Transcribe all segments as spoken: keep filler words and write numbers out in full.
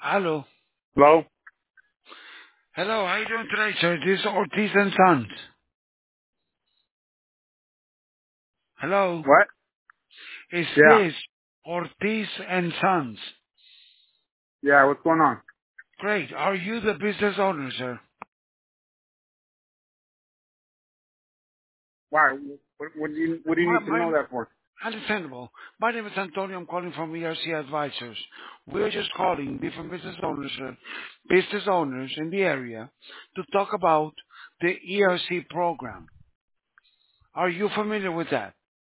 Hello. Hello? Hello, how you doing today, sir? This is Ortiz and Sons. Hello. What? Is Yeah. this Ortiz and Sons? Yeah, what's going on? Great. Are you the business owner, sir? Why? What, what do you What do you My, need to my, know that for? understandable. My name is Antonio. I'm calling from E R C Advisors. We're just calling different business owners, sir, business owners in the area to talk about the E R C program. Are you familiar with that?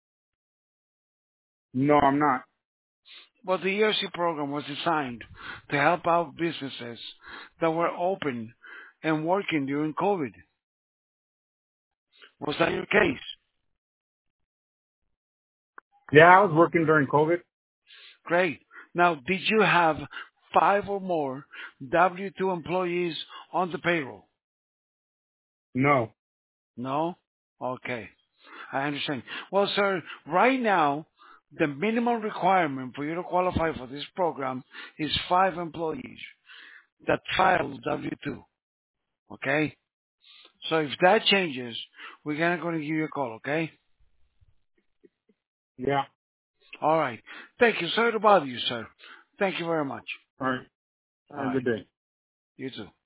No, I'm not. Well, the E R C program was designed to help out businesses that were open and working during COVID. Was that your case? Yeah, I was working during COVID. Great. Now, did you have five or more W two employees on the payroll? No. No? Okay. I understand. Well, sir, right now, the minimum requirement for you to qualify for this program is five employees that file W two. Okay? So if that changes, we're gonna going to give you a call, okay? Yeah. All right. Thank you. Sorry to bother you, sir. Thank you very much. All right. All Have a right. good day. You too.